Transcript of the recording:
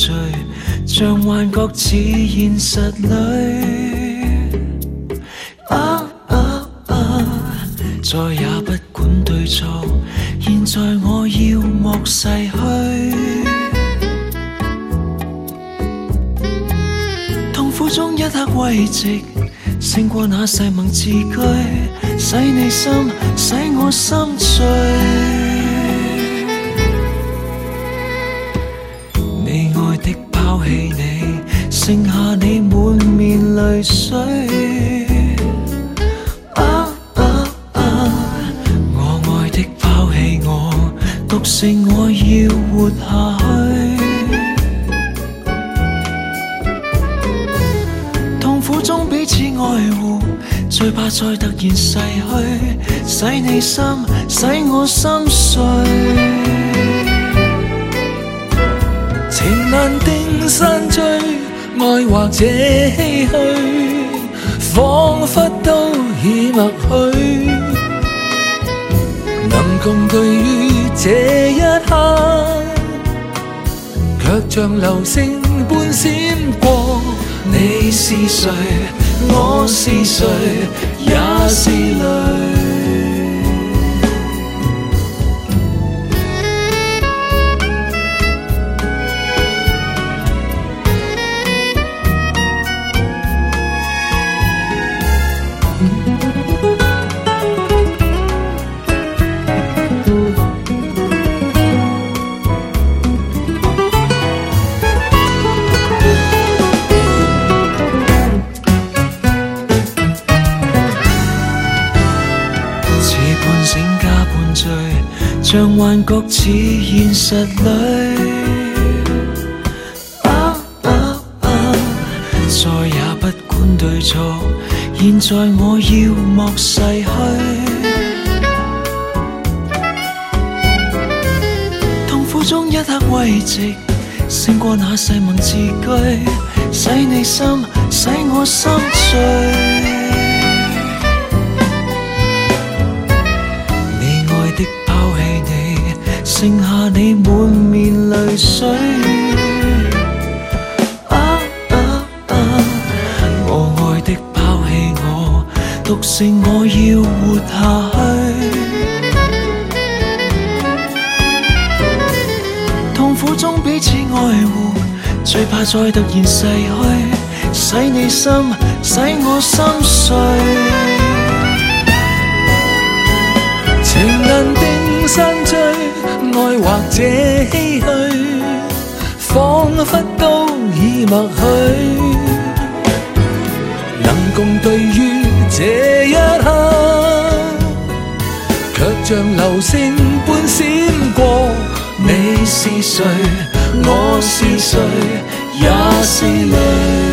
醉，像幻覺似現實裏。再也不管對錯，現在我要莫逝去。痛苦中一刻慰藉，勝過那誓盟字句，使你心，使我心碎。你愛的拋棄你，剩下你滿面淚水。獨剩我要活下去，痛苦中彼此愛護，最怕再突然逝去，使你心，使我心碎。情難定散聚，愛或者唏噓，彷彿都已默許，能共對於這一刻，卻像流星般閃過。你是誰？我是誰？也是淚。像幻覺似現實裏，再也不管對錯，現在我要莫逝去。痛苦中一刻慰藉，勝過那誓盟字句，使你心，使我心碎。剩下你滿面淚水。我愛的拋棄我，獨剩我要活下去。痛苦中彼此愛護，最怕再突然逝去，使你心，使我心碎。情難定散聚，愛或者唏噓，彷彿都已默許，能共對於這一刻，卻像流星般閃過。你是誰？我是誰？也是淚。